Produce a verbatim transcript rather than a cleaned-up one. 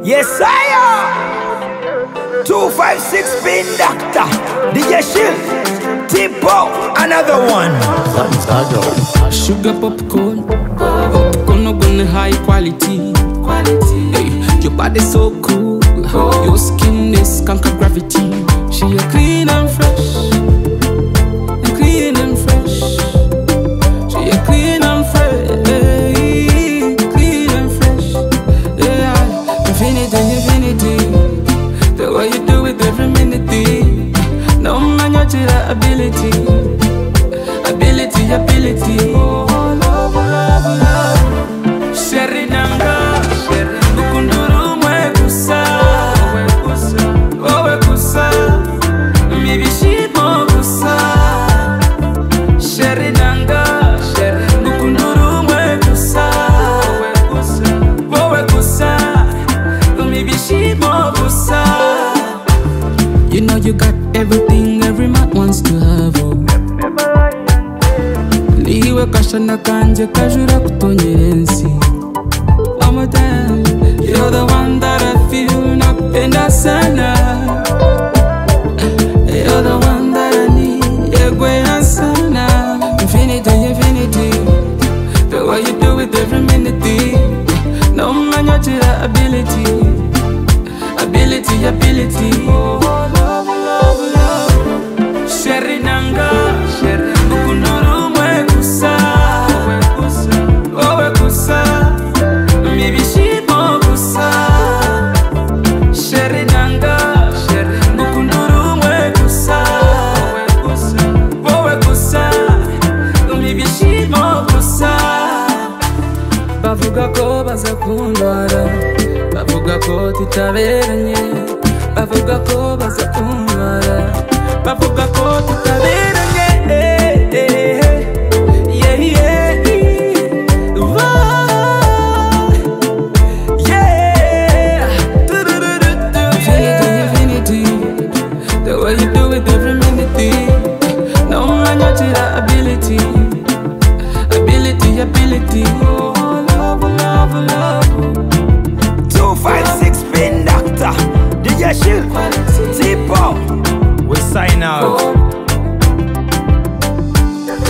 Yes, sire. two five six Pin Doctor, D J Shield, Tipo, another one. Sugar popcorn, popcorn no gonna high quality. Hey, your body so cool, your skin is conquer gravity. She a clean and fresh, clean and fresh. She a clean and fresh, clean and fresh. Yeah, infinity, infinity. The way you do it every minute. No man, your ability, ability, ability. Oh, love, love, love. Sherry Nanga, Sherry Bukunduru Mwekusa, Mwekusa, maybe she Mwekusa. Sherry Nanga, Sherry Bukunduru Mwekusa, Mwekusa, maybe she Mwekusa. You know you got everything every man wants to have. Oh. Liwe kashana kanje kajura kutonyerensi. One more time, you're the one that I feel nakupenda sana. You're the one that I need, yegwena sana. Infinity, infinity, the way you do it every minute. No man your ability, ability, ability. Oh, love, love, love. Sherry Nanga, Sherry Bukunduru Mwekusa, Mwekusa, maybe she Mwekusa. Sherry Nanga, Sherry Bukunduru Mwekusa, Mwekusa, maybe she Mwekusa. Bavuga ko bazakundwara, bavuga ko tutaberanye, bavuga ko bazakundwara, bavuga ko tutaberanye.